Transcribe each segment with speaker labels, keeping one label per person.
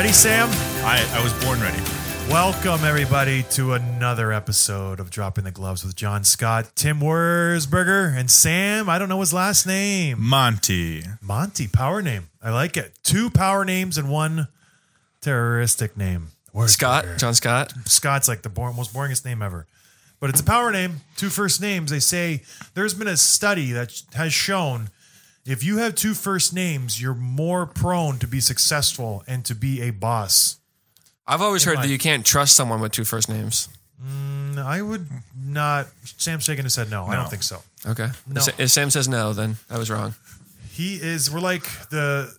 Speaker 1: ready, Sam?
Speaker 2: I was born ready.
Speaker 1: Welcome, everybody, to another episode of Dropping the Gloves with John Scott, Tim Wurzberger, and Sam. I don't know his last name.
Speaker 2: Monty,
Speaker 1: power name. I like it. 2 power names and 1 terroristic name.
Speaker 3: Scott, John Scott.
Speaker 1: Scott's like the most boringest name ever. But it's a power name, 2 first names. They say there's been a study that has shown if you have 2 first names, you're more prone to be successful and to be a boss.
Speaker 3: I've always heard that you can't trust someone with 2 first names.
Speaker 1: I would not. Sam's shaking his head no. I don't think so.
Speaker 3: Okay.
Speaker 1: No.
Speaker 3: If Sam says no, then I was wrong.
Speaker 1: We're like the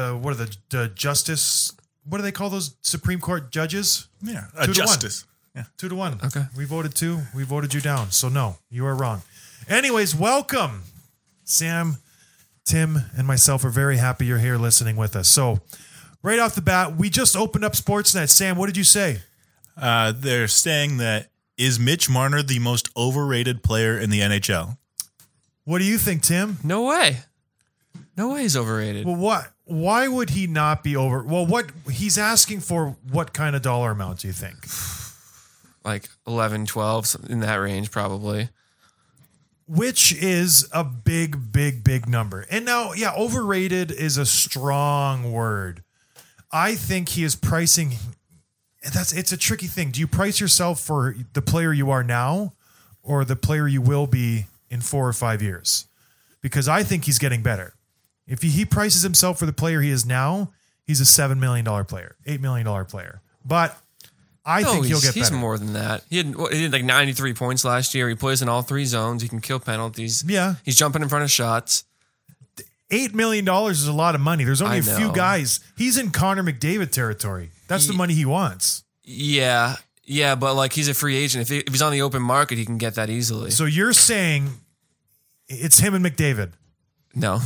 Speaker 1: justice, what do they call those Supreme Court judges?
Speaker 2: Yeah,
Speaker 1: 2 to
Speaker 2: justice.
Speaker 1: 1. Yeah. 2 to 1.
Speaker 3: Okay.
Speaker 1: We voted 2. We voted you down. So no, you are wrong. Anyways, welcome. Sam, Tim, and myself are very happy you're here listening with us. So right off the bat, we just opened up Sportsnet. Sam, what did you say?
Speaker 2: They're saying that is Mitch Marner the most overrated player in the NHL?
Speaker 1: What do you think, Tim?
Speaker 3: No way. No way he's overrated.
Speaker 1: Well, what? Why would he not be over? Well, what he's asking for? What kind of dollar amount do you think?
Speaker 3: Like 11, 12, in that range, probably.
Speaker 1: Which is a big number. And now, yeah, overrated is a strong word. I think he is pricing. It's a tricky thing. Do you price yourself for the player you are now or the player you will be in 4 or 5 years? Because I think he's getting better. If he prices himself for the player he is now, he's a $7 million player, $8 million player. But I think he'll get better.
Speaker 3: He's more than that. He did like 93 points last year. He plays in all 3 zones. He can kill penalties.
Speaker 1: Yeah.
Speaker 3: He's jumping in front of shots.
Speaker 1: $8 million is a lot of money. There's only a few
Speaker 3: know.
Speaker 1: guys. He's in Connor McDavid territory. That's the money he wants.
Speaker 3: Yeah, but like he's a free agent. If he's on the open market, he can get that easily.
Speaker 1: So you're saying it's him and McDavid?
Speaker 3: No.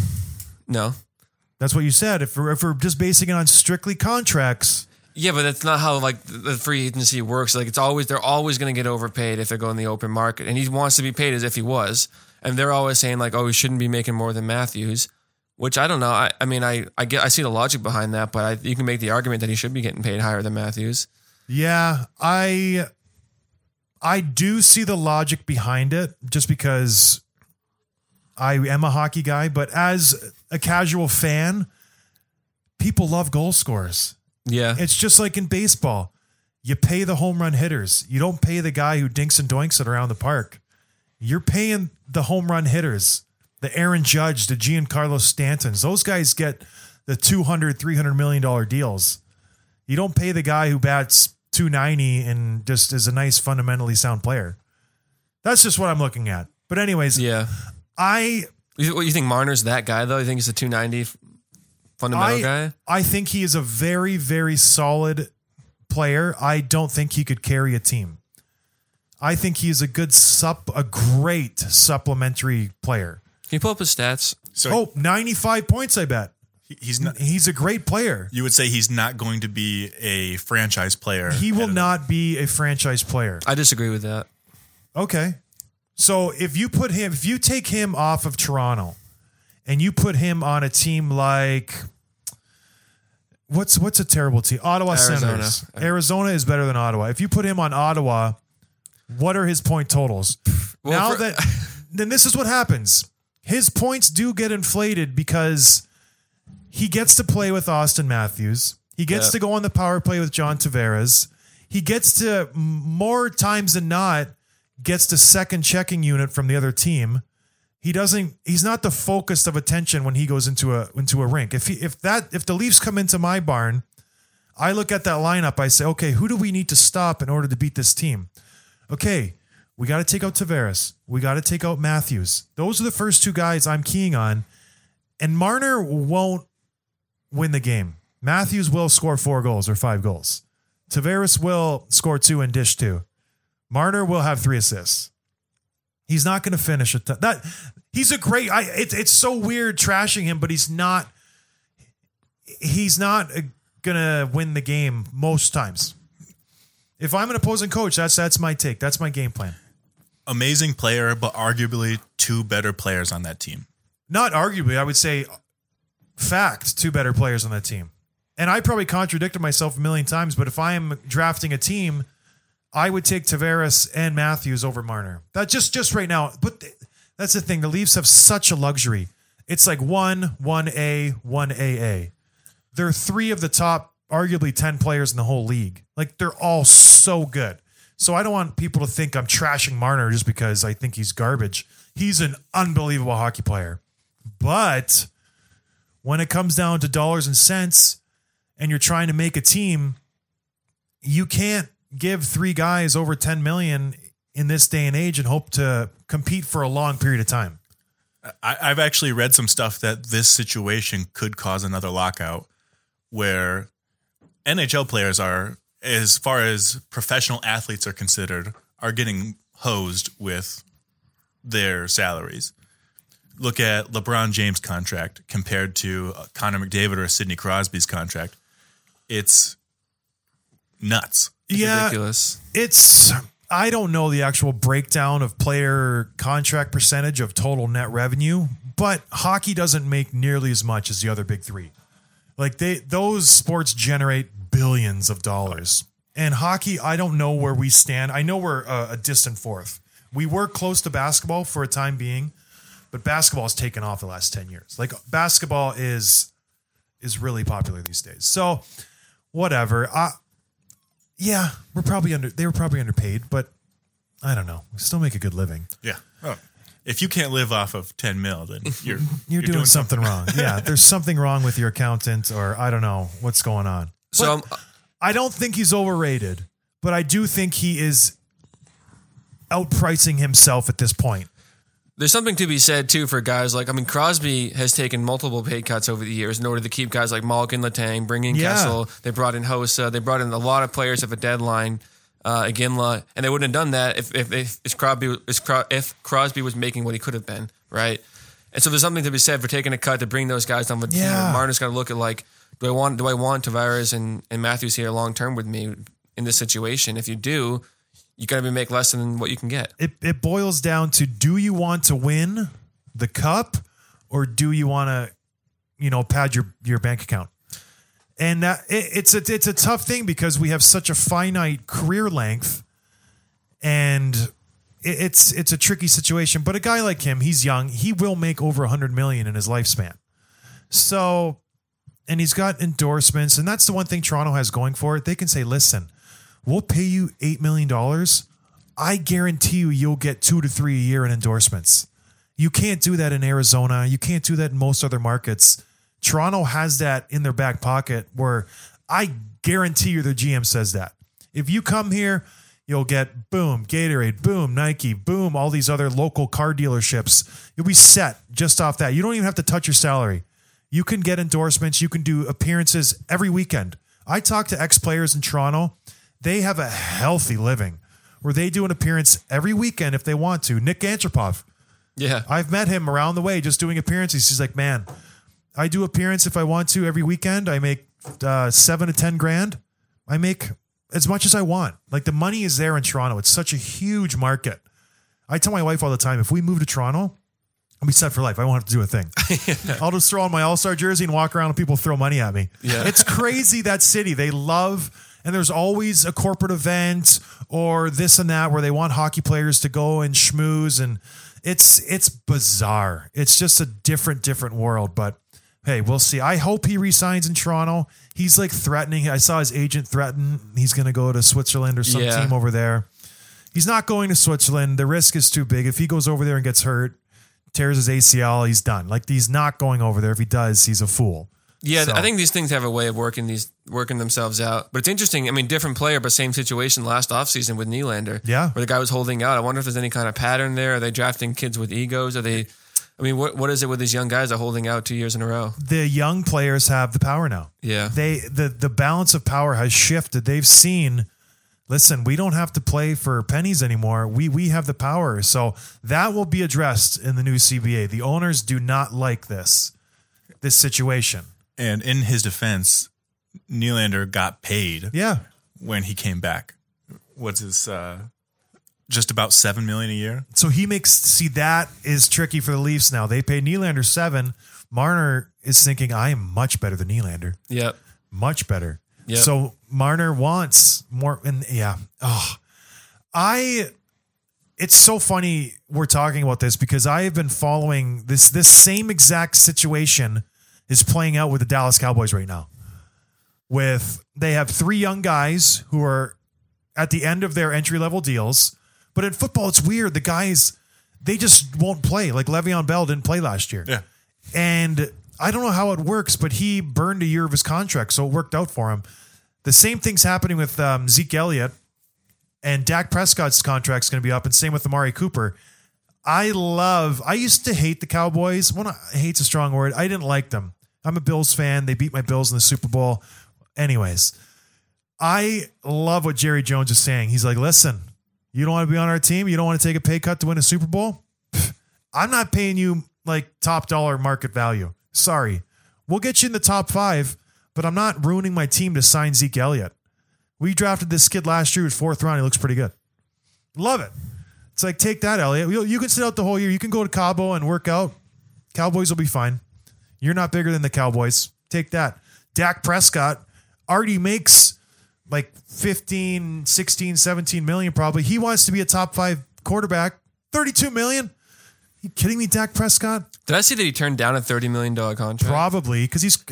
Speaker 1: That's what you said. If we're just basing it on strictly contracts.
Speaker 3: Yeah, but that's not how like the free agency works. Like they're always going to get overpaid if they're going the open market, and he wants to be paid as if he was. And they're always saying like, oh, he shouldn't be making more than Matthews, which I don't know. I mean, I see the logic behind that, but you can make the argument that he should be getting paid higher than Matthews.
Speaker 1: Yeah, I do see the logic behind it, just because I am a hockey guy. But as a casual fan, people love goal scorers.
Speaker 3: Yeah.
Speaker 1: It's just like in baseball. You pay the home run hitters. You don't pay the guy who dinks and doinks it around the park. You're paying the home run hitters, the Aaron Judge, the Giancarlo Stantons. Those guys get the $200, $300 million deals. You don't pay the guy who bats .290 and just is a nice, fundamentally sound player. That's just what I'm looking at. But anyways,
Speaker 3: yeah. You think Marner's that guy though? You think he's a .290 fundamental guy? I
Speaker 1: think he is a very, very solid player. I don't think he could carry a team. I think he's a great supplementary player.
Speaker 3: Can you pull up his stats?
Speaker 1: 95 points, I bet. He's a great player.
Speaker 2: You would say he's not going to be a franchise player.
Speaker 1: He will not be a franchise player.
Speaker 3: I disagree with that.
Speaker 1: Okay. So if you take him off of Toronto and you put him on a team like what's a terrible team? Ottawa Senators. Arizona is better than Ottawa. If you put him on Ottawa, what are his point totals? Then this is what happens. His points do get inflated because he gets to play with Austin Matthews. He gets to go on the power play with John Tavares. He gets to, more times than not, gets to second checking unit from the other team. He's not the focus of attention when he goes into a rink. If the Leafs come into my barn, I look at that lineup, I say, okay, who do we need to stop in order to beat this team? Okay, we got to take out Tavares. We got to take out Matthews. Those are the first 2 guys I'm keying on. And Marner won't win the game. Matthews will score 4 goals or 5 goals. Tavares will score 2 and dish 2. Marner will have 3 assists. He's not going to finish it. He's a great. It's so weird trashing him, but he's not going to win the game most times. If I'm an opposing coach, that's my take. That's my game plan.
Speaker 2: Amazing player, but arguably 2 better players on that team.
Speaker 1: Not arguably, I would say fact, 2 better players on that team. And I probably contradicted myself a million times, but if I am drafting a team, I would take Tavares and Matthews over Marner. That just right now. But that's the thing. The Leafs have such a luxury. It's like 1A, 1AA. They're 3 of the top, arguably 10 players in the whole league. Like, they're all so good. So I don't want people to think I'm trashing Marner just because I think he's garbage. He's an unbelievable hockey player. But when it comes down to dollars and cents and you're trying to make a team, you can't give 3 guys over 10 million in this day and age and hope to compete for a long period of time.
Speaker 2: I've actually read some stuff that this situation could cause another lockout where NHL players are, as far as professional athletes are considered, are getting hosed with their salaries. Look at LeBron James' contract compared to Connor McDavid or Sidney Crosby's contract. It's nuts.
Speaker 3: Ridiculous.
Speaker 1: I don't know the actual breakdown of player contract percentage of total net revenue, but hockey doesn't make nearly as much as the other big 3. Like those sports generate billions of dollars. And hockey, I don't know where we stand. I know we're a distant fourth. We were close to basketball for a time being, but basketball has taken off the last 10 years. Like basketball is really popular these days. So whatever. Yeah, they were probably underpaid, but I don't know. We still make a good living.
Speaker 2: Yeah. Oh. If you can't live off of 10 mil, then
Speaker 1: you're doing something wrong. Yeah, there's something wrong with your accountant, or I don't know what's going on.
Speaker 3: So
Speaker 1: I don't think he's overrated, but I do think he is outpricing himself at this point.
Speaker 3: There's something to be said, too, for guys like, Crosby has taken multiple pay cuts over the years in order to keep guys like Malkin, Letang, bringing Kessel. They brought in Hossa. They brought in a lot of players at the deadline, Iginla, and they wouldn't have done that if Crosby was making what he could have been, right? And so there's something to be said for taking a cut to bring those guys down. But Marner's got to look at, like, do I want Tavares and Matthews here long-term with me in this situation? If you do, you got to make less than what you can get.
Speaker 1: It boils down to, do you want to win the cup, or do you want to, pad your bank account? And it's a tough thing because we have such a finite career length, and it's a tricky situation. But a guy like him, he's young. He will make over $100 million in his lifespan. So, and he's got endorsements, and that's the one thing Toronto has going for it. They can say, listen, we'll pay you $8 million. I guarantee you'll get 2 to 3 a year in endorsements. You can't do that in Arizona. You can't do that in most other markets. Toronto has that in their back pocket, where I guarantee you their GM says that. If you come here, you'll get boom, Gatorade, boom, Nike, boom, all these other local car dealerships. You'll be set just off that. You don't even have to touch your salary. You can get endorsements. You can do appearances every weekend. I talk to ex-players in Toronto. They have a healthy living where they do an appearance every weekend if they want to. Nick Antropov.
Speaker 3: Yeah.
Speaker 1: I've met him around the way just doing appearances. He's like, man, I do appearance if I want to every weekend. I make 7 to 10 grand. I make as much as I want. Like, the money is there in Toronto. It's such a huge market. I tell my wife all the time, if we move to Toronto, I'll be set for life. I won't have to do a thing. I'll just throw on my All-Star jersey and walk around and people throw money at me.
Speaker 3: Yeah.
Speaker 1: It's crazy, that city. They love, and there's always a corporate event or this and that where they want hockey players to go and schmooze, and it's bizarre. It's just a different world, but hey, we'll see. I hope he resigns in Toronto. He's like threatening. I saw his agent threaten he's going to go to Switzerland or some team over there. He's not going to Switzerland. The risk is too big. If he goes over there and gets hurt, tears his ACL, he's done. Like, he's not going over there. If he does, he's a fool.
Speaker 3: Yeah, so I think these things have a way of working themselves out. But it's interesting. I mean, different player, but same situation last offseason with Nylander.
Speaker 1: Yeah.
Speaker 3: Where the guy was holding out. I wonder if there's any kind of pattern there. Are they drafting kids with egos? Are they... I mean, what is it with these young guys that are holding out 2 years in a row?
Speaker 1: The young players have the power now.
Speaker 3: Yeah.
Speaker 1: The balance of power has shifted. They've seen, listen, we don't have to play for pennies anymore. We have the power. So that will be addressed in the new CBA. The owners do not like this situation.
Speaker 2: And in his defense, Nylander got paid when he came back. What's his... just about $7 million a year.
Speaker 1: So that is tricky for the Leafs now. They pay Nylander $7 million. Marner is thinking, I am much better than Nylander.
Speaker 3: Yep.
Speaker 1: Much better.
Speaker 3: Yep.
Speaker 1: So Marner wants more. And yeah. It's so funny we're talking about this because I have been following this same exact situation is playing out with the Dallas Cowboys right now. They have 3 young guys who are at the end of their entry-level deals. But in football, it's weird. The guys, they just won't play. Like Le'Veon Bell didn't play last year.
Speaker 2: Yeah.
Speaker 1: And I don't know how it works, but he burned a year of his contract, so it worked out for him. The same thing's happening with Zeke Elliott, and Dak Prescott's contract's going to be up, and same with Amari Cooper. I used to hate the Cowboys. Well, hate's a strong word. I didn't like them. I'm a Bills fan. They beat my Bills in the Super Bowl. Anyways, I love what Jerry Jones is saying. He's like, listen, you don't want to be on our team? You don't want to take a pay cut to win a Super Bowl? I'm not paying you like top dollar market value. Sorry. We'll get you in the top 5, but I'm not ruining my team to sign Zeke Elliott. We drafted this kid last year, 4th round. He looks pretty good. Love it. It's like, take that, Elliott. You can sit out the whole year. You can go to Cabo and work out. Cowboys will be fine. You're not bigger than the Cowboys. Take that. Dak Prescott already makes like 15, 16, 17 million probably. He wants to be a top 5 quarterback. 32 million? You kidding me, Dak Prescott?
Speaker 3: Did I see that he turned down a $30 million contract?
Speaker 1: Probably, because he's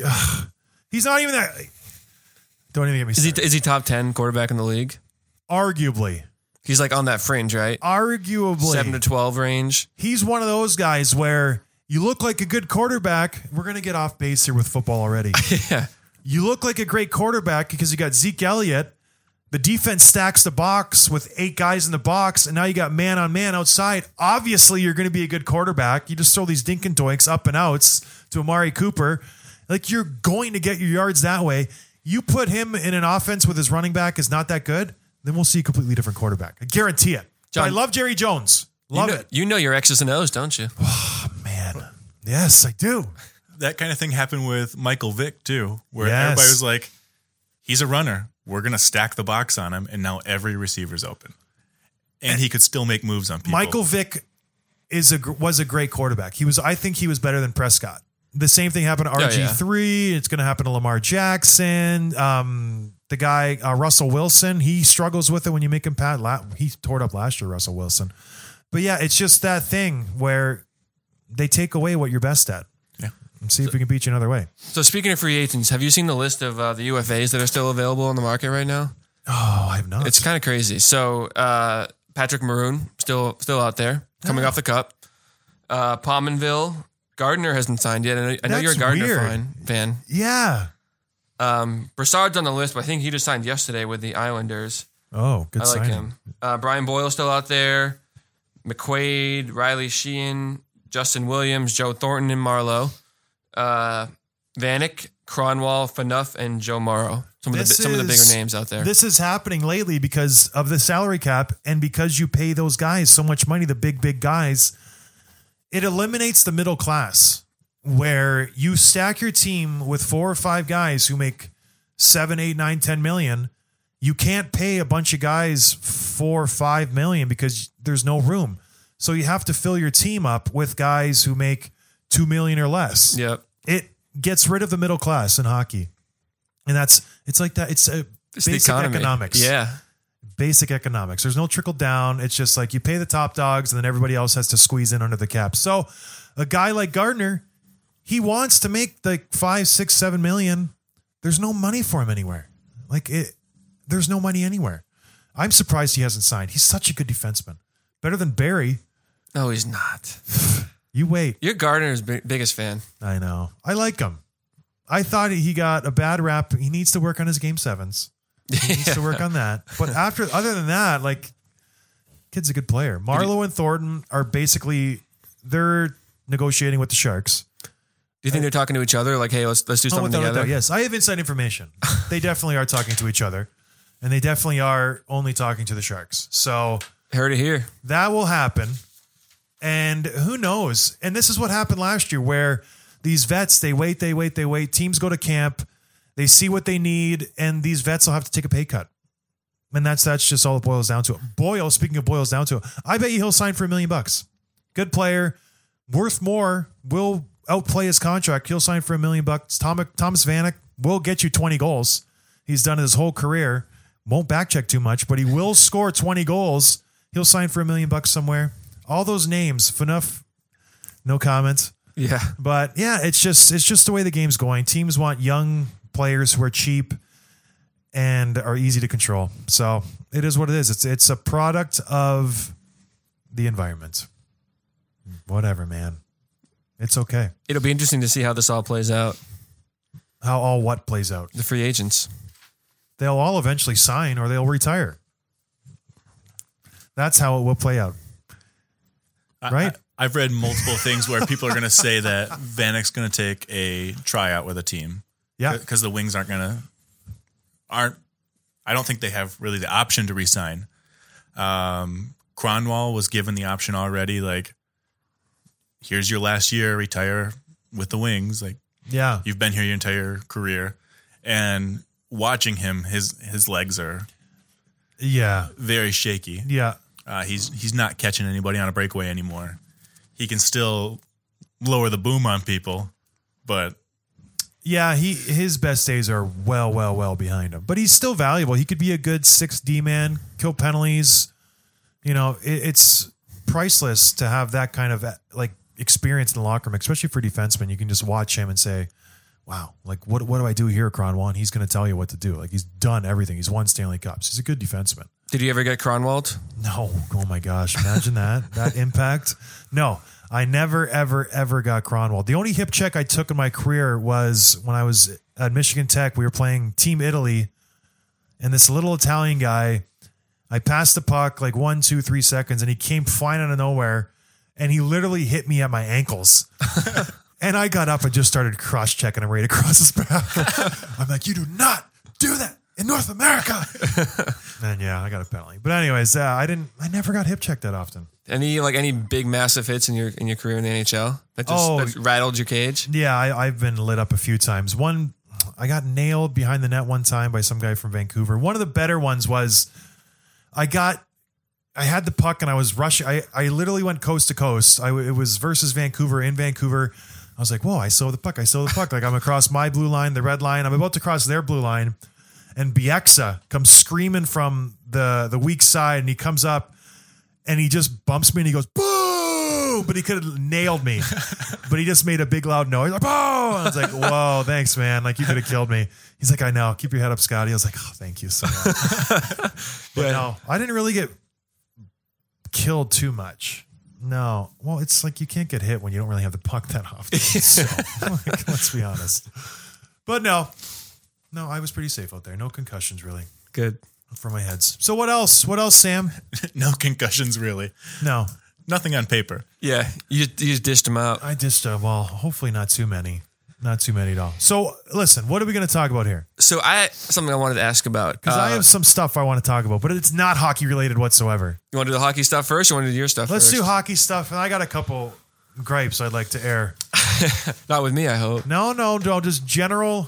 Speaker 1: not even that. Don't even get me started.
Speaker 3: Is he top 10 quarterback in the league?
Speaker 1: Arguably.
Speaker 3: He's like on that fringe, right?
Speaker 1: Arguably.
Speaker 3: 7 to 12 range.
Speaker 1: He's one of those guys where you look like a good quarterback. We're going to get off base here with football already.
Speaker 3: Yeah.
Speaker 1: You look like a great quarterback because you got Zeke Elliott. The defense stacks the box with 8 guys in the box, and now you got man on man outside. Obviously, you're going to be a good quarterback. You just throw these dink and doinks up and outs to Amari Cooper. Like, you're going to get your yards that way. You put him in an offense with his running back is not that good, then we'll see a completely different quarterback. I guarantee it. John, I love Jerry Jones. Love it.
Speaker 3: You know your X's and O's, don't you?
Speaker 1: Oh, man. Yes, I do.
Speaker 2: That kind of thing happened with Michael Vick, too, where everybody was like, he's a runner. We're going to stack the box on him, and now every receiver's open. And he could still make moves on people.
Speaker 1: Michael Vick was a great quarterback. I think he was better than Prescott. The same thing happened to RG3. It's going to happen to Lamar Jackson. The guy, Russell Wilson, he struggles with it when you make him he tore it up last year, Russell Wilson. But yeah, it's just that thing where they take away what you're best at.
Speaker 2: Yeah.
Speaker 1: And see if we can beat you another way.
Speaker 3: So speaking of free agents, have you seen the list of the UFAs that are still available on the market right now?
Speaker 1: Oh, I have not.
Speaker 3: It's kind of crazy. So Patrick Maroon, still out there, coming off the cup. Pominville, Gardner hasn't signed yet. I know you're a Gardner fan.
Speaker 1: Yeah.
Speaker 3: Broussard's on the list, but I think he just signed yesterday with the Islanders.
Speaker 1: Oh, good signing.
Speaker 3: I like him. Brian Boyle's still out there. McQuaid, Riley Sheehan, Justin Williams, Joe Thornton, and Marlowe. Vanek, Cronwall, Fanuff, and Joe Morrow. Some of the bigger names out there.
Speaker 1: This is happening lately because of the salary cap and because you pay those guys so much money, the big guys. It eliminates the middle class where you stack your team with 4 or 5 guys who make 7, 8, 9, 10 million. You can't pay a bunch of guys 4 or 5 million because there's no room. So you have to fill your team up with guys who make 2 million or less.
Speaker 3: Yep.
Speaker 1: It gets rid of the middle class in hockey. And it's like that. It's basic economics.
Speaker 3: Yeah.
Speaker 1: Basic economics. There's no trickle down. It's just like you pay the top dogs and then everybody else has to squeeze in under the cap. So a guy like Gardner, he wants to make like 5, 6, 7 million. There's no money for him anywhere. There's no money anywhere. I'm surprised he hasn't signed. He's such a good defenseman. Better than Barry.
Speaker 3: No, he's not.
Speaker 1: You wait.
Speaker 3: You're Gardner's biggest fan.
Speaker 1: I know. I like him. I thought he got a bad rap. He needs to work on his game 7s. He needs to work on that. But other than that, kid's a good player. Marlowe and Thornton are they're negotiating with the Sharks.
Speaker 3: Do you think they're talking to each other? Like, hey, let's do something together?
Speaker 1: Yes, I have inside information. They definitely are talking to each other. And they definitely are only talking to the Sharks. So
Speaker 3: heard it here.
Speaker 1: That will happen. And who knows? And this is what happened last year where these vets, they wait. Teams go to camp. They see what they need. And these vets will have to take a pay cut. And that's just all it boils down to. Boyle, speaking of boils down to, I bet you he'll sign for $1 million. Good player. Worth more. Will outplay his contract. He'll sign for $1 million. Thomas Vanek, will get you 20 goals. He's done it his whole career. Won't back check too much, but he will score 20 goals. He'll sign for $1 million somewhere. All those names, Phaneuf, no comment.
Speaker 3: Yeah.
Speaker 1: But yeah, it's just the way the game's going. Teams want young players who are cheap and are easy to control. So it is what it is. It's a product of the environment. Whatever, man. It's okay.
Speaker 3: It'll be interesting to see how this all plays out.
Speaker 1: How all what plays out?
Speaker 3: The free agents.
Speaker 1: They'll all eventually sign or they'll retire. That's how it will play out. Right?
Speaker 2: I've read multiple things where people are going to say that Vanek's going to take a tryout with a team.
Speaker 1: Yeah.
Speaker 2: Because the Wings I don't think they have really the option to resign. Cronwall was given the option already. Like, here's your last year, retire with the Wings. Like,
Speaker 1: yeah,
Speaker 2: you've been here your entire career. And watching him, his legs are very shaky.
Speaker 1: Yeah.
Speaker 2: He's not catching anybody on a breakaway anymore. He can still lower the boom on people, but
Speaker 1: yeah, his best days are well behind him. But he's still valuable. He could be a good 6D man, kill penalties. You know, it's priceless to have that kind of like experience in the locker room, especially for defensemen. You can just watch him and say, wow, like what do I do here, Cronwall? And he's going to tell you what to do. Like he's done everything. He's won Stanley Cups. He's a good defenseman.
Speaker 3: Did you ever get Cronwalled?
Speaker 1: No. Oh my gosh. Imagine that impact. No, I never, ever got Cronwalled. The only hip check I took in my career was when I was at Michigan Tech. We were playing Team Italy and this little Italian guy, I passed the puck like 1, 2, 3 seconds and he came flying out of nowhere and he literally hit me at my ankles. And I got up and just started cross-checking him right across his back. I'm like, you do not do that in North America. And yeah, I got a penalty. But anyways, I never got hip checked that often.
Speaker 3: Any big massive hits in your career in the NHL that rattled your cage?
Speaker 1: Yeah, I've been lit up a few times. One, I got nailed behind the net one time by some guy from Vancouver. One of the better ones was I had the puck and I was rushing. I literally went coast to coast. It was versus Vancouver in Vancouver. I was like, whoa, I saw the puck. Like I'm across my blue line, the red line. I'm about to cross their blue line. And Bieksa comes screaming from the weak side and he comes up and he just bumps me and he goes, boo! But he could have nailed me. But he just made a big loud noise. Like, boo! And I was like, whoa, thanks, man. Like you could have killed me. He's like, I know. Keep your head up, Scotty. I was like, oh, thank you so much. But no, I didn't really get killed too much. No. Well, it's like you can't get hit when you don't really have the puck that often. So, like, let's be honest. But no, I was pretty safe out there. No concussions, really.
Speaker 3: Good.
Speaker 1: For my heads. So what else? What else, Sam?
Speaker 2: No concussions, really.
Speaker 1: No.
Speaker 2: Nothing on paper.
Speaker 3: Yeah, you just dished them out.
Speaker 1: I dished well, hopefully not too many. Not too many at all. So listen, what are we going to talk about here?
Speaker 3: So something I wanted to ask about.
Speaker 1: Because I have some stuff I want to talk about, but it's not hockey related whatsoever.
Speaker 3: You want to do the hockey stuff first or want to do your stuff
Speaker 1: Let's
Speaker 3: first?
Speaker 1: do hockey stuff. And I got a couple gripes I'd like to air.
Speaker 3: Not with me, I hope.
Speaker 1: No, just general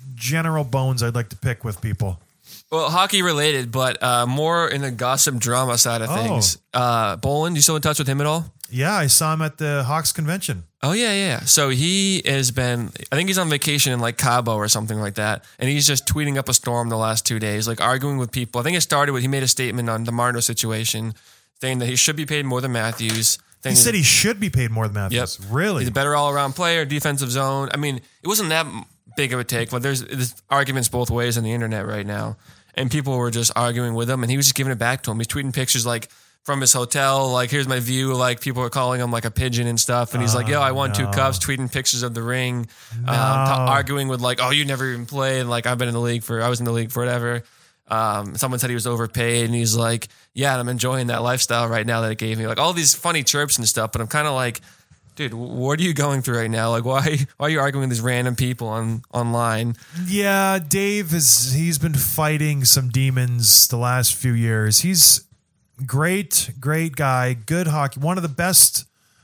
Speaker 1: bones I'd like to pick with people.
Speaker 3: Well, hockey related, but more in the gossip drama side of things. Bolin, you still in touch with him at all?
Speaker 1: Yeah, I saw him at the Hawks convention.
Speaker 3: Oh, yeah. So he has been, I think he's on vacation in like Cabo or something like that. And he's just tweeting up a storm the last 2 days, like arguing with people. I think it started with, he made a statement on the Marno situation saying that he should be paid more than Matthews.
Speaker 1: He said he should be paid more than Matthews.
Speaker 3: Yep.
Speaker 1: Really?
Speaker 3: He's a better all-around player, defensive zone. I mean, it wasn't that big of a take, but there's arguments both ways on the internet right now. And people were just arguing with him, and he was just giving it back to him. He's tweeting pictures like from his hotel, like, here's my view. Like, people are calling him like a pigeon and stuff. And he's like, yo, I won 2 cups, tweeting pictures of the ring, arguing with like, oh, you never even played. Like, I was in the league for whatever. Someone said he was overpaid, and he's like, yeah, I'm enjoying that lifestyle right now that it gave me. Like, all these funny chirps and stuff, but I'm kind of like, dude, what are you going through right now? Like, why are you arguing with these random people online? Yeah,
Speaker 1: Dave he's been fighting some demons the last few years. He's great guy, good hockey, one of the best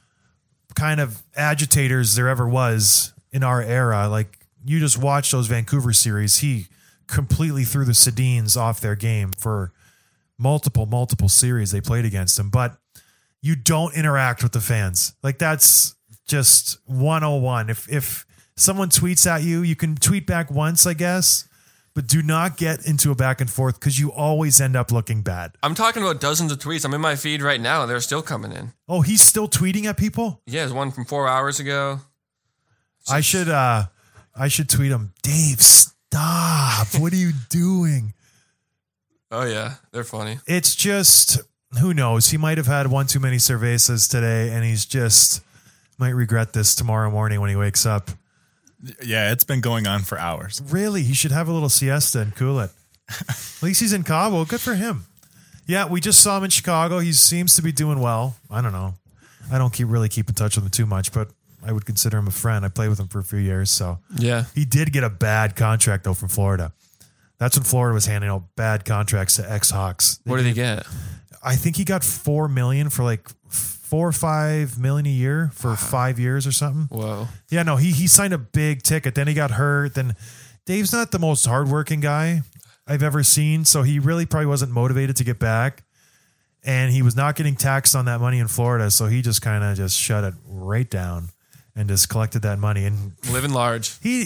Speaker 1: kind of agitators there ever was in our era. Like, you just watch those Vancouver series. He completely threw the Sedins off their game for multiple series they played against him. But you don't interact with the fans. Like, that's just 101. If someone tweets at you, you can tweet back once, I guess, but do not get into a back and forth because you always end up looking bad.
Speaker 3: I'm talking about dozens of tweets. I'm in my feed right now. They're still coming in.
Speaker 1: Oh, he's still tweeting at people?
Speaker 3: Yeah, there's one from 4 hours ago.
Speaker 1: I should tweet him. Dave, stop. What are you doing?
Speaker 3: Oh, yeah. They're funny.
Speaker 1: It's just, who knows? He might have had one too many cervezas today, and he's just might regret this tomorrow morning when he wakes up.
Speaker 2: Yeah, it's been going on for hours.
Speaker 1: Really? He should have a little siesta and cool it. At least he's in Cabo. Good for him. Yeah, we just saw him in Chicago. He seems to be doing well. I don't know. I don't really keep in touch with him too much, but I would consider him a friend. I played with him for a few years, so
Speaker 3: yeah.
Speaker 1: He did get a bad contract though from Florida. That's when Florida was handing out bad contracts to ex-Hawks.
Speaker 3: What did he get?
Speaker 1: I think he got $4 million for like $4 or $5 million a year for 5 years or something.
Speaker 3: Whoa.
Speaker 1: Yeah, no, he signed a big ticket. Then he got hurt. Then Dave's not the most hardworking guy I've ever seen, so he really probably wasn't motivated to get back. And he was not getting taxed on that money in Florida, so he just kind of just shut it right down and just collected that money. And
Speaker 3: living large.
Speaker 1: He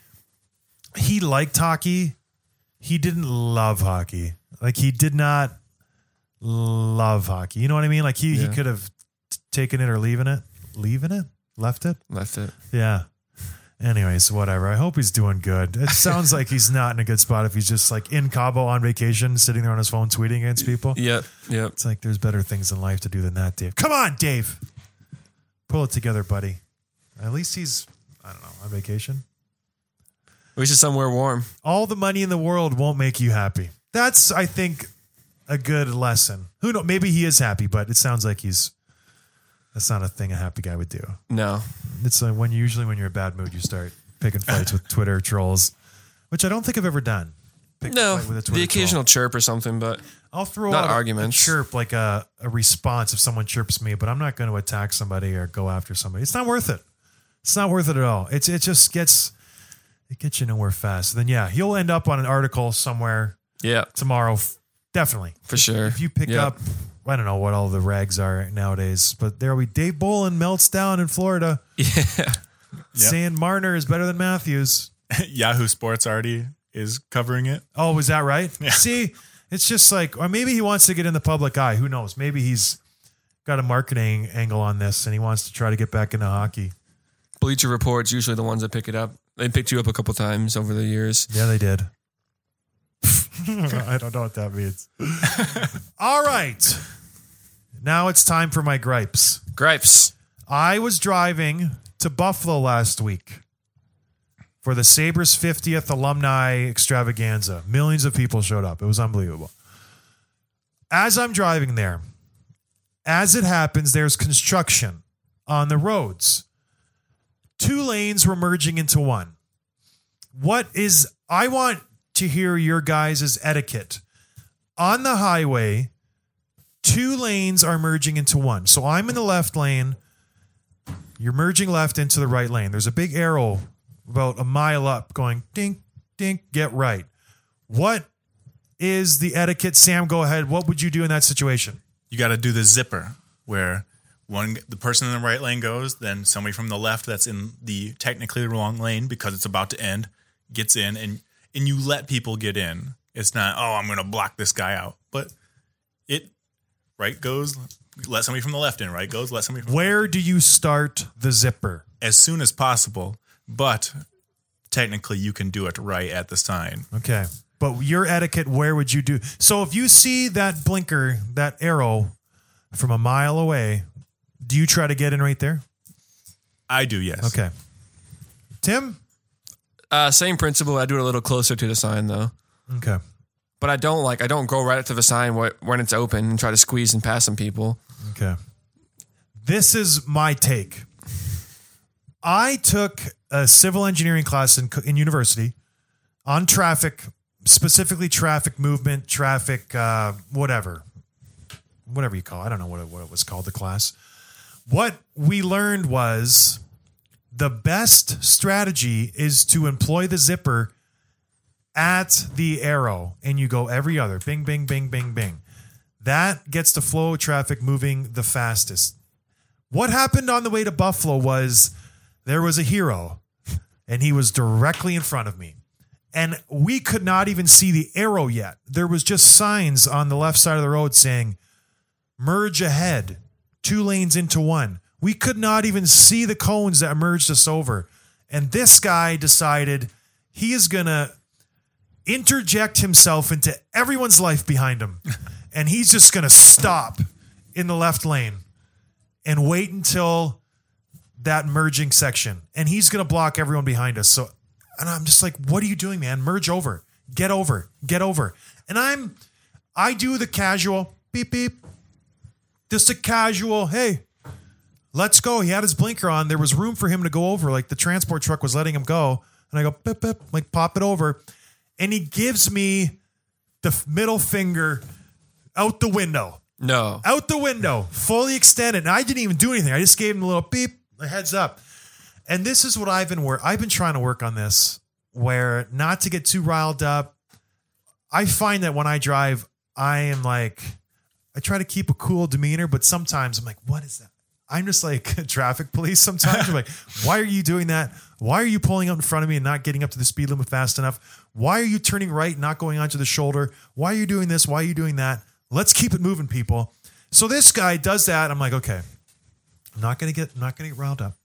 Speaker 1: liked hockey. He didn't love hockey. Like he did not love hockey. You know what I mean? Like he could have taken it or left it. Yeah. Anyways, whatever. I hope he's doing good. It sounds like he's not in a good spot if he's just like in Cabo on vacation, sitting there on his phone tweeting against people.
Speaker 3: Yep.
Speaker 1: It's like there's better things in life to do than that, Dave. Come on, Dave. Pull it together, buddy. At least he's, I don't know, on vacation.
Speaker 3: At least it's somewhere warm.
Speaker 1: All the money in the world won't make you happy. That's, I think, a good lesson. Who knows? Maybe he is happy, but it sounds like that's not a thing a happy guy would do.
Speaker 3: No.
Speaker 1: It's like when you're in a bad mood, you start picking fights with Twitter trolls, which I don't think I've ever done.
Speaker 3: No, the occasional chirp or something, but
Speaker 1: I'll throw
Speaker 3: not
Speaker 1: out
Speaker 3: arguments.
Speaker 1: A chirp, like a response if someone chirps me, but I'm not going to attack somebody or go after somebody. It's not worth it. It's not worth it at all. It just gets you nowhere fast. Then yeah, he'll end up on an article somewhere.
Speaker 3: Yeah,
Speaker 1: tomorrow, definitely
Speaker 3: for sure.
Speaker 1: If you pick up, I don't know what all the rags are nowadays, but there will be Dave Bolin melts down in Florida.
Speaker 3: Yeah,
Speaker 1: saying Marner is better than Matthews.
Speaker 2: Yahoo Sports already is covering it.
Speaker 1: Oh, was that right?
Speaker 2: Yeah.
Speaker 1: See, it's just like, or maybe he wants to get in the public eye. Who knows? Maybe he's got a marketing angle on this and he wants to try to get back into hockey.
Speaker 3: Bleacher Report's usually the ones that pick it up. They picked you up a couple times over the years.
Speaker 1: Yeah, they did. I don't know what that means. All right. Now it's time for my gripes.
Speaker 3: Gripes.
Speaker 1: I was driving to Buffalo last week for the Sabres 50th alumni extravaganza. Millions of people showed up. It was unbelievable. As I'm driving there, as it happens, there's construction on the roads. 2 lanes were merging into one. I want to hear your guys' etiquette. On the highway, 2 lanes are merging into one. So I'm in the left lane. You're merging left into the right lane. There's a big arrow about a mile up going dink, dink, get right. What is the etiquette? Sam, go ahead. What would you do in that situation?
Speaker 2: You got to do the zipper where the person in the right lane goes, then somebody from the left that's in the technically wrong lane because it's about to end gets in, and you let people get in. It's not, I'm going to block this guy out. But right goes, let somebody from the left in. Right goes, let somebody from
Speaker 1: Where do you start the zipper?
Speaker 2: As soon as possible, but technically you can do it right at the sign.
Speaker 1: Okay. But your etiquette, where would you do? So if you see that blinker, that arrow from a mile away, do you try to get in right there?
Speaker 2: I do, yes.
Speaker 1: Okay. Tim?
Speaker 3: Same principle. I do it a little closer to the sign though.
Speaker 1: Okay.
Speaker 3: But I don't go right up to the sign when it's open and try to squeeze and pass some people.
Speaker 1: Okay. This is my take. I took a civil engineering class in university on traffic, specifically traffic movement, traffic, whatever you call it. I don't know what it was called, the class. What we learned was the best strategy is to employ the zipper at the arrow, and you go every other. Bing, bing, bing, bing, bing. That gets the flow of traffic moving the fastest. What happened on the way to Buffalo was there was a hero. and he was directly in front of me. And we could not even see the arrow yet. There was just signs on the left side of the road saying, merge ahead, 2 lanes into 1. We could not even see the cones that merged us over. And this guy decided he is going to interject himself into everyone's life behind him. And he's just going to stop in the left lane and wait until that merging section. And he's going to block everyone behind us. So, and I'm just like, what are you doing, man? Merge over. Get over. Get over. And I do the casual beep, beep. Just a casual, hey, let's go. He had his blinker on. There was room for him to go over. Like the transport truck was letting him go. And I go, beep, beep, like pop it over. And he gives me the middle finger out the window.
Speaker 3: No.
Speaker 1: Out the window, fully extended. And I didn't even do anything. I just gave him a little beep, a heads up. And this is what I've been trying to work on this, where not to get too riled up. I find that when I drive, I try to keep a cool demeanor, but sometimes I'm like, what is that? I'm just like traffic police sometimes. I'm like, why are you doing that? Why are you pulling up in front of me and not getting up to the speed limit fast enough? Why are you turning right and not going onto the shoulder? Why are you doing this? Why are you doing that? Let's keep it moving, people. So this guy does that. I'm like, okay, I'm not gonna get riled up.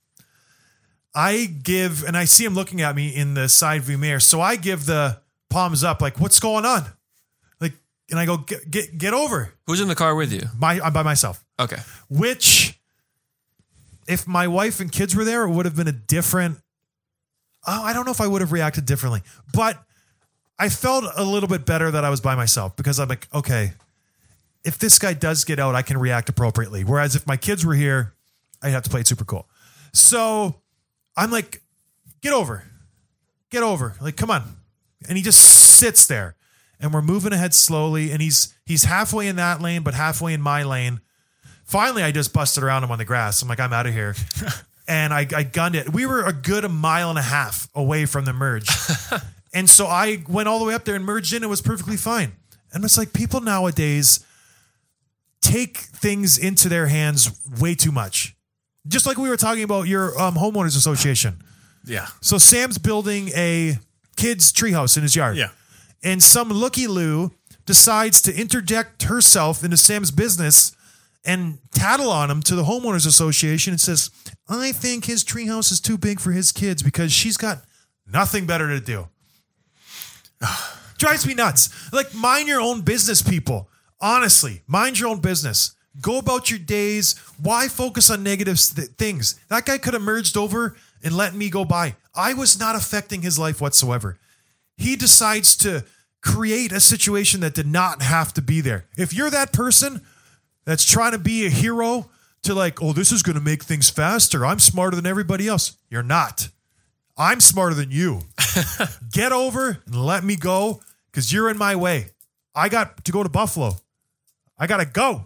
Speaker 1: And I see him looking at me in the side view mirror. So I give the palms up, like, what's going on? Like, and I go, get over.
Speaker 3: Who's in the car with you?
Speaker 1: I'm by myself.
Speaker 3: Okay.
Speaker 1: Which, if my wife and kids were there, it would have been a different. Oh, I don't know if I would have reacted differently, but I felt a little bit better that I was by myself because I'm like, okay, if this guy does get out, I can react appropriately. Whereas if my kids were here, I'd have to play it super cool. So I'm like, get over. Like, come on. And he just sits there and we're moving ahead slowly. And he's halfway in that lane, but halfway in my lane. Finally, I just busted around him on the grass. I'm like, I'm out of here. And I gunned it. We were a good 1.5 miles away from the merge. And so I went all the way up there and merged in. It was perfectly fine. And it's like people nowadays take things into their hands way too much. Just like we were talking about your homeowners association.
Speaker 2: Yeah.
Speaker 1: So Sam's building a kid's treehouse in his yard.
Speaker 2: Yeah.
Speaker 1: And some looky-loo decides to interject herself into Sam's business and tattle on him to the homeowners association and says, I think his treehouse is too big for his kids because she's got nothing better to do. Drives me nuts. Like, mind your own business, people. Honestly, mind your own business. Go about your days. Why focus on negative things? That guy could have merged over and let me go by. I was not affecting his life whatsoever. He decides to create a situation that did not have to be there. If you're that person that's trying to be a hero to like, oh, this is going to make things faster. I'm smarter than everybody else. You're not. I'm smarter than you. Get over and let me go because you're in my way. I got to go to Buffalo. I got to go.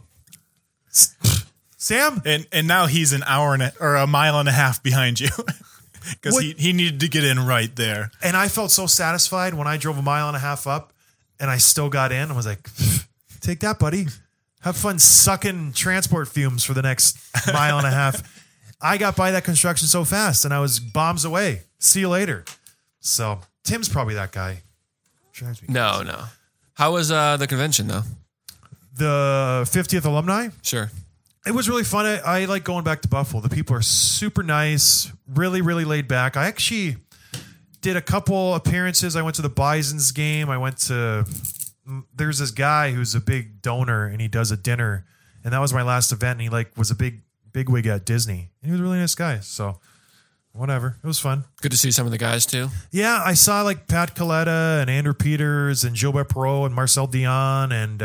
Speaker 1: Sam?
Speaker 2: And now he's an hour or 1.5 miles behind you because he needed to get in right there.
Speaker 1: And I felt so satisfied when I drove 1.5 miles up and I still got in. I was like, take that, buddy. Have fun sucking transport fumes for the next 1.5 miles. I got by that construction so fast and I was bombs away. See you later. So Tim's probably that guy.
Speaker 3: No. How was the convention, though?
Speaker 1: The 50th alumni?
Speaker 3: Sure.
Speaker 1: It was really fun. I like going back to Buffalo. The people are super nice, really, really laid back. I actually did a couple appearances. I went to the Bison's game. There's this guy who's a big donor and he does a dinner. And that was my last event. And he was a big wig at Disney. And he was a really nice guy. So whatever. It was fun.
Speaker 3: Good to see some of the guys, too.
Speaker 1: Yeah, I saw Pat Coletta and Andrew Peters and Gilbert Perreault and Marcel Dion and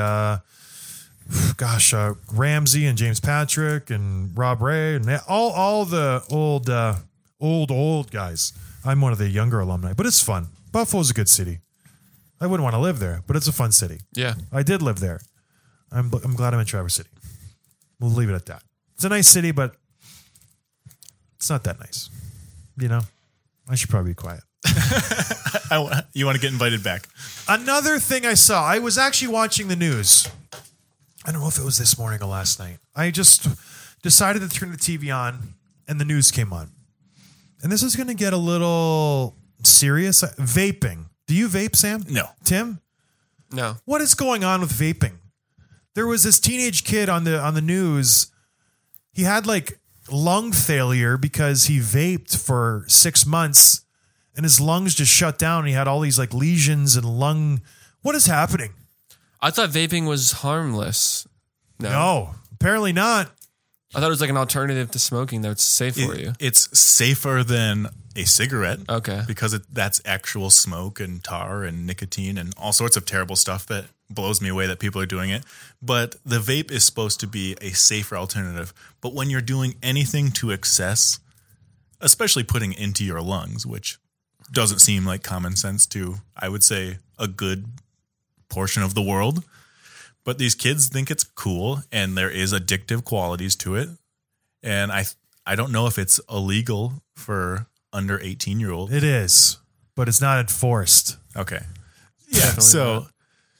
Speaker 1: Ramsey and James Patrick and Rob Ray and all the old guys. I'm one of the younger alumni, but it's fun. Buffalo's a good city. I wouldn't want to live there, but it's a fun city.
Speaker 3: Yeah.
Speaker 1: I did live there. I'm glad I'm in Traverse City. We'll leave it at that. It's a nice city, but it's not that nice. You know, I should probably be quiet.
Speaker 2: You want to get invited back.
Speaker 1: Another thing I saw, I was actually watching the news. I don't know if it was this morning or last night. I just decided to turn the TV on and the news came on. and this is going to get a little serious. Vaping. Do you vape, Sam?
Speaker 2: No.
Speaker 1: Tim?
Speaker 3: No.
Speaker 1: What is going on with vaping? There was this teenage kid on the news. He had like lung failure because he vaped for 6 months and his lungs just shut down. And he had all these like lesions and lung. What is happening?
Speaker 3: I thought vaping was harmless.
Speaker 1: No, apparently not.
Speaker 3: I thought it was like an alternative to smoking that's safe for you.
Speaker 2: It's safer than a cigarette.
Speaker 3: Okay.
Speaker 2: Because that's actual smoke and tar and nicotine and all sorts of terrible stuff that blows me away that people are doing it. But the vape is supposed to be a safer alternative. But when you're doing anything to excess, especially putting it into your lungs, which doesn't seem like common sense to, I would say, a good portion of the world. But these kids think it's cool, and there is addictive qualities to it. And I don't know if it's illegal for under 18-year-olds.
Speaker 1: It is, but it's not enforced.
Speaker 2: Okay. Yeah.
Speaker 3: Definitely
Speaker 2: So
Speaker 3: not.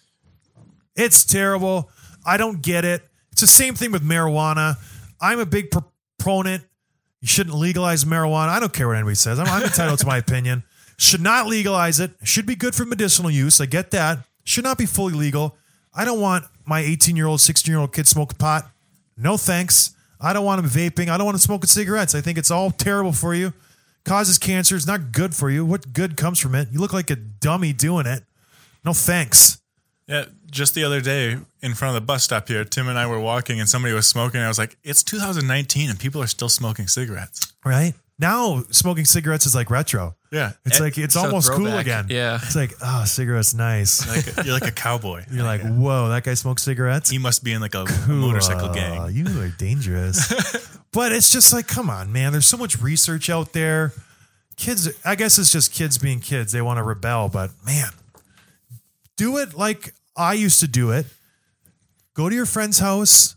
Speaker 1: It's terrible. I don't get it. It's the same thing with marijuana. I'm a big proponent. You shouldn't legalize marijuana. I don't care what anybody says. I'm entitled to my opinion. Should not legalize it. Should be good for medicinal use. I get that. Should not be fully legal. I don't want my 18-year-old, 16-year-old kid smoking pot. No thanks. I don't want him vaping. I don't want him smoking cigarettes. I think it's all terrible for you. Causes cancer. It's not good for you. What good comes from it? You look like a dummy doing it. No thanks.
Speaker 2: yeah, just the other day in front of the bus stop here, Tim and I were walking and somebody was smoking. And I was like, it's 2019 and people are still smoking cigarettes.
Speaker 1: Right? Now smoking cigarettes is like retro.
Speaker 2: Yeah.
Speaker 1: It's like it's almost cool
Speaker 3: throwback.
Speaker 1: again.
Speaker 3: Yeah.
Speaker 1: It's like, oh, cigarettes nice.
Speaker 2: you're like a cowboy.
Speaker 1: You're like, whoa, that guy smokes cigarettes?
Speaker 2: He must be in like a motorcycle gang.
Speaker 1: You are dangerous. But it's just like, come on, man. There's so much research out there. Kids, I guess it's just kids being kids. They want to rebel, but man, do it like I used to do it. Go to your friend's house,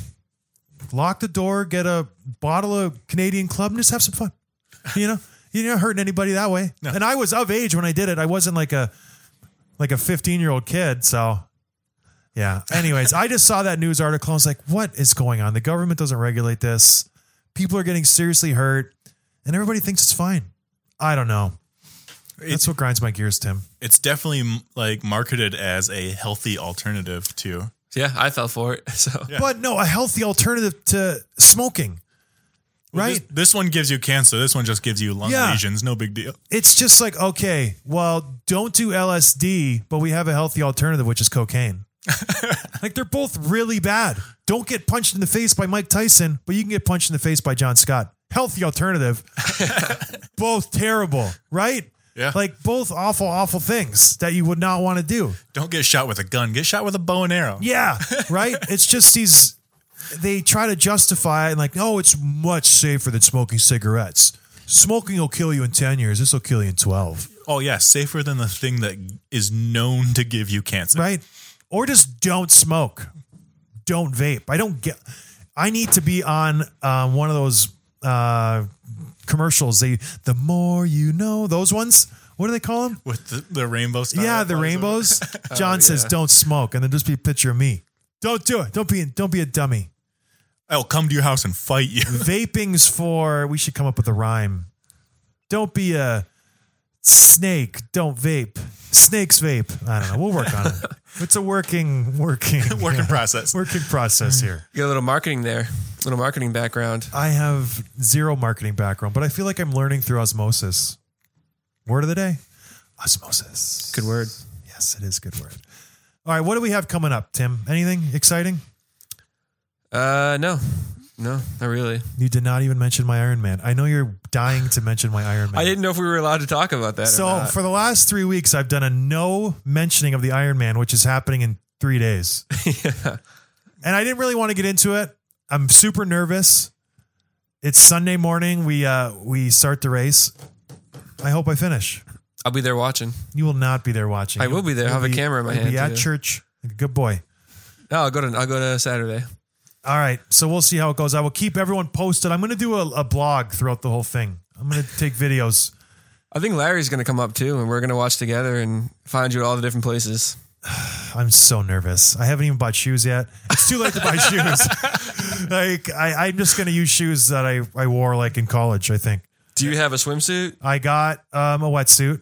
Speaker 1: lock the door, get a bottle of Canadian Club, and just have some fun. You know, you're not hurting anybody that way.
Speaker 2: No.
Speaker 1: And I was of age when I did it. I wasn't like a 15-year-old kid. So yeah. Anyways, I just saw that news article. I was like, what is going on? The government doesn't regulate this. People are getting seriously hurt and everybody thinks it's fine. I don't know. That's what grinds my gears, Tim.
Speaker 2: It's definitely like marketed as a healthy alternative to.
Speaker 3: Yeah, I fell for it. So
Speaker 2: Yeah.
Speaker 1: But no, a healthy alternative to smoking, right?
Speaker 2: This one gives you cancer. This one just gives you lung
Speaker 1: Yeah.
Speaker 2: lesions. No big deal.
Speaker 1: It's just like, okay, well, don't do LSD, but we have a healthy alternative, which is cocaine. Like they're both really bad. Don't get punched in the face by Mike Tyson, but you can get punched in the face by John Scott. Healthy alternative. Both terrible, right?
Speaker 2: Yeah.
Speaker 1: Like both awful, awful things that you would not want to do.
Speaker 2: Don't get shot with a gun. Get shot with a bow and arrow.
Speaker 1: Yeah, right? It's just they try to justify it like, oh, it's much safer than smoking cigarettes. Smoking will kill you in 10 years. This will kill you in 12.
Speaker 2: Oh, yeah. Safer than the thing that is known to give you cancer.
Speaker 1: Right? Or just don't smoke. Don't vape. I need to be on one of those commercials. The more you know, those ones. What do they call them?
Speaker 2: With the rainbow stuff.
Speaker 1: Yeah, the rainbows. John says, don't smoke. And then just be a picture of me. Don't do it. Don't be a dummy.
Speaker 2: I'll come to your house and fight you.
Speaker 1: Vaping's for, we should come up with a rhyme. Don't be a snake. Don't vape. Snakes vape. I don't know. We'll work on it. It's a working
Speaker 2: process.
Speaker 1: Working process here.
Speaker 3: you got a little marketing there, a little marketing background.
Speaker 1: I have zero marketing background, but I feel like I'm learning through osmosis. Word of the day. Osmosis.
Speaker 3: Good word.
Speaker 1: Yes, it is a good word. All right. What do we have coming up, Tim? Anything exciting?
Speaker 3: No, not really.
Speaker 1: You did not even mention my Iron Man. I know you're dying to mention my Iron Man.
Speaker 3: I didn't know if we were allowed to talk about that. or
Speaker 1: So
Speaker 3: not.
Speaker 1: for the last 3 weeks, I've done a no mentioning of the Iron Man, which is happening in 3 days.
Speaker 3: yeah.
Speaker 1: And I didn't really want to get into it. I'm super nervous. It's Sunday morning. We start the race. I hope I finish.
Speaker 3: I'll be there watching.
Speaker 1: You will not be there watching.
Speaker 3: I will be there. I'll have a camera in my
Speaker 1: You'll
Speaker 3: hand,
Speaker 1: Be at
Speaker 3: too.
Speaker 1: church. Like a good boy.
Speaker 3: No, I'll go to Saturday.
Speaker 1: All right. So we'll see how it goes. I will keep everyone posted. I'm going to do a blog throughout the whole thing. I'm going to take videos.
Speaker 3: I think Larry's going to come up too, and we're going to watch together and find you at all the different places.
Speaker 1: I'm so nervous. I haven't even bought shoes yet. It's too late to buy shoes. Like I'm just going to use shoes that I wore like in college, I think.
Speaker 3: Do you have a swimsuit?
Speaker 1: I got a wetsuit.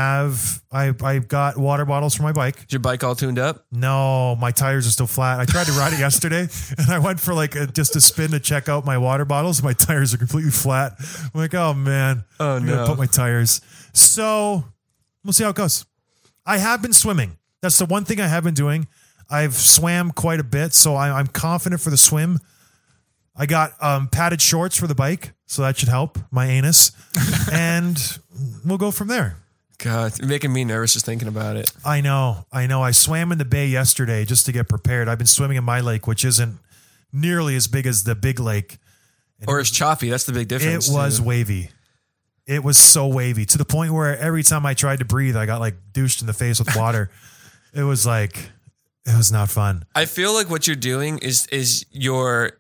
Speaker 1: I got water bottles for my bike.
Speaker 3: Is your bike all tuned up?
Speaker 1: No, my tires are still flat. I tried to ride it yesterday, and I went for just a spin to check out my water bottles. My tires are completely flat. I'm like, oh man, I'm gonna put my tires. So we'll see how it goes. I have been swimming. That's the one thing I have been doing. I've swam quite a bit, so I'm confident for the swim. I got padded shorts for the bike, so that should help my anus. And we'll go from there.
Speaker 3: God, you're making me nervous just thinking about it.
Speaker 1: I know. I swam in the bay yesterday just to get prepared. I've been swimming in my lake, which isn't nearly as big as the big lake.
Speaker 3: Or it's choppy. That's the big difference.
Speaker 1: It was wavy. It was so wavy to the point where every time I tried to breathe, I got douched in the face with water. It was not fun.
Speaker 3: I feel like what you're doing is you're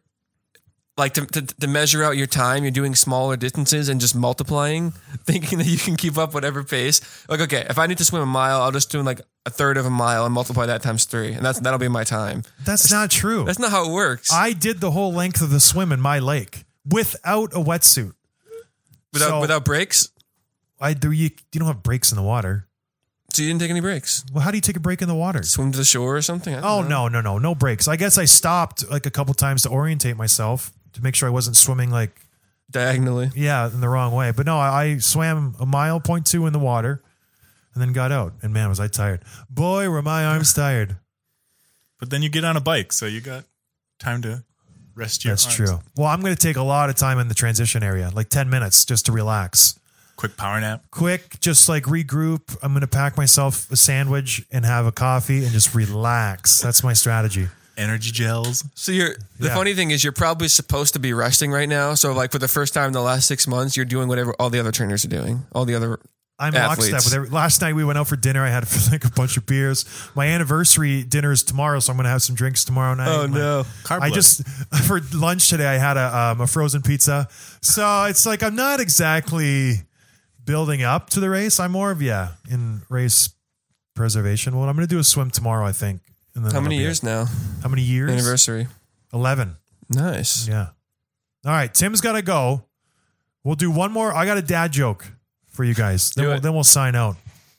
Speaker 3: to measure out your time, you're doing smaller distances and just multiplying, thinking that you can keep up whatever pace. Like, okay, if I need to swim a mile, I'll just do a third of a mile and multiply that times 3. And that'll be my time.
Speaker 1: That's not true.
Speaker 3: That's not how it works.
Speaker 1: I did the whole length of the swim in my lake without a wetsuit.
Speaker 3: Without breaks?
Speaker 1: You don't have breaks in the water.
Speaker 3: So you didn't take any breaks?
Speaker 1: Well, how do you take a break in the water?
Speaker 3: Swim to the shore or something?
Speaker 1: No breaks. I guess I stopped a couple times to orientate myself to make sure I wasn't swimming
Speaker 3: diagonally.
Speaker 1: Yeah, in the wrong way. But no, I swam 1.2 miles in the water and then got out. And man, was I tired. Boy, were my arms tired.
Speaker 2: But then you get on a bike, so you got time to rest your arms.
Speaker 1: That's true. Well, I'm going to take a lot of time in the transition area, 10 minutes just to relax.
Speaker 2: Quick power nap.
Speaker 1: Just regroup. I'm going to pack myself a sandwich and have a coffee and just relax. That's my strategy.
Speaker 2: Energy gels.
Speaker 3: So the funny thing is you're probably supposed to be resting right now. So for the first time in the last 6 months, you're doing whatever all the other trainers are doing. All the other
Speaker 1: I'm
Speaker 3: athletes.
Speaker 1: lockstep with last night we went out for dinner. I had a bunch of beers. My anniversary dinner is tomorrow, so I'm going to have some drinks tomorrow night.
Speaker 3: Oh no!
Speaker 1: For lunch today I had a frozen pizza. So it's I'm not exactly building up to the race. I'm more of in race preservation. Well, I'm going to do a swim tomorrow, I think.
Speaker 3: How many years now?
Speaker 1: How many years?
Speaker 3: Anniversary.
Speaker 1: 11.
Speaker 3: Nice.
Speaker 1: Yeah. All right. Tim's got to go. We'll do one more. I got a dad joke for you guys. Then we'll sign out.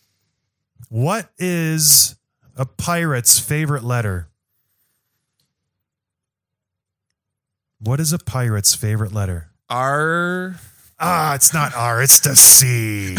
Speaker 1: What is a pirate's favorite letter? What is a pirate's favorite letter?
Speaker 3: R.
Speaker 1: It's not R. It's the C.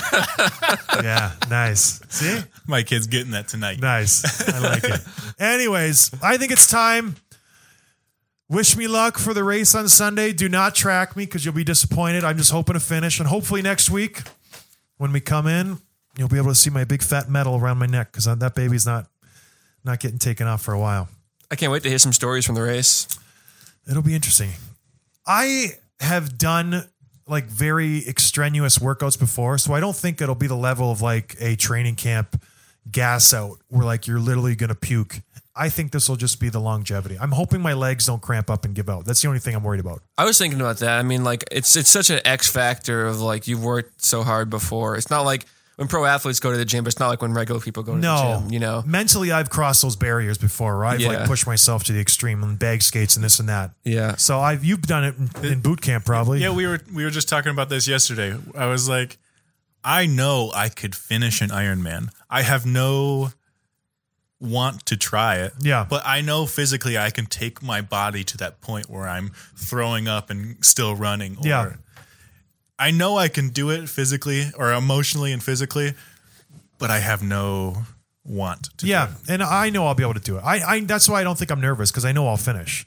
Speaker 1: Yeah, nice. See?
Speaker 2: My kid's getting that tonight.
Speaker 1: Nice. I like it. Anyways, I think it's time. Wish me luck for the race on Sunday. Do not track me because you'll be disappointed. I'm just hoping to finish. And hopefully next week when we come in, you'll be able to see my big fat medal around my neck because that baby's not getting taken off for a while.
Speaker 3: I can't wait to hear some stories from the race.
Speaker 1: It'll be interesting. I have done very extraneous workouts before, so I don't think it'll be the level of a training camp gas out where you're literally going to puke. I think this will just be the longevity. I'm hoping my legs don't cramp up and give out. That's the only thing I'm worried about.
Speaker 3: I was thinking about that. I mean, it's such an X factor of you've worked so hard before. It's not like when pro athletes go to the gym, but it's not like when regular people go to the gym,
Speaker 1: Mentally, I've crossed those barriers before where I've pushed myself to the extreme and bag skates and this and that.
Speaker 3: Yeah.
Speaker 1: So you've done it in boot camp probably.
Speaker 2: Yeah, we were just talking about this yesterday. I was like, I know I could finish an Ironman. I have no want to try it.
Speaker 1: Yeah.
Speaker 2: But I know physically I can take my body to that point where I'm throwing up and still running.
Speaker 1: Yeah.
Speaker 2: I know I can do it physically or emotionally and physically, but I have no want to do it.
Speaker 1: And I know I'll be able to do it. I that's why I don't think I'm nervous because I know I'll finish.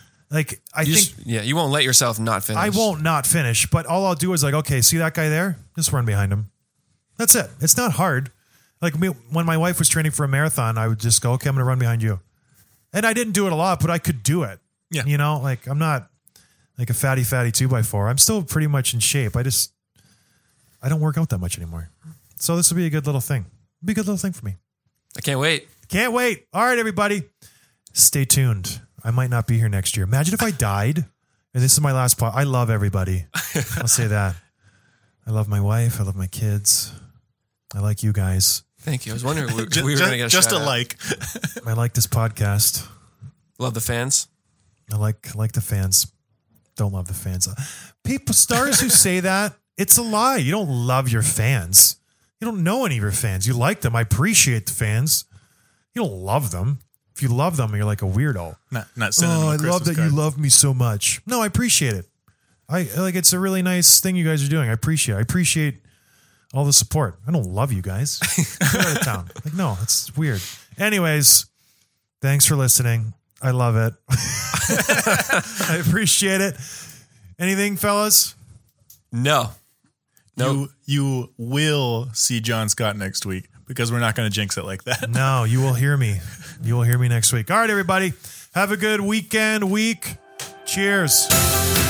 Speaker 3: You won't let yourself not finish.
Speaker 1: I won't not finish, but all I'll do is okay, see that guy there? Just run behind him. That's it. It's not hard. When my wife was training for a marathon, I would just go, okay, I'm going to run behind you. And I didn't do it a lot, but I could do it.
Speaker 2: Yeah.
Speaker 1: I'm not a fatty 2x4. I'm still pretty much in shape. I don't work out that much anymore. So this will be a good little thing. It'll be a good little thing for me.
Speaker 3: I can't wait.
Speaker 1: Can't wait. All right, everybody. Stay tuned. I might not be here next year. Imagine if I died and this is my last part. I love everybody. I'll say that. I love my wife. I love my kids. I like you guys.
Speaker 3: Thank you. I was wondering we were going to get
Speaker 2: just a
Speaker 3: shout out.
Speaker 2: like.
Speaker 1: I like this podcast.
Speaker 3: Love the fans.
Speaker 1: I like the fans. Don't love the fans. People, stars who say that, It's a lie. You don't love your fans. You don't know any of your fans. You like them. I appreciate the fans. You don't love them. If you love them, you're like a weirdo.
Speaker 2: Not sending them a
Speaker 1: I
Speaker 2: Christmas
Speaker 1: love that
Speaker 2: card.
Speaker 1: you love me so much. No, I appreciate it. I like it's a really nice thing you guys are doing. I appreciate it. I appreciate all the support. I don't love you guys. Get out of town. Like, no, it's weird. Anyways, thanks for listening. I love it. I appreciate it. Anything, fellas?
Speaker 3: No. Nope.
Speaker 2: You will see John Scott next week because we're not going to jinx it like that.
Speaker 1: No, you will hear me. You will hear me next week. All right, everybody. Have a good week. Cheers.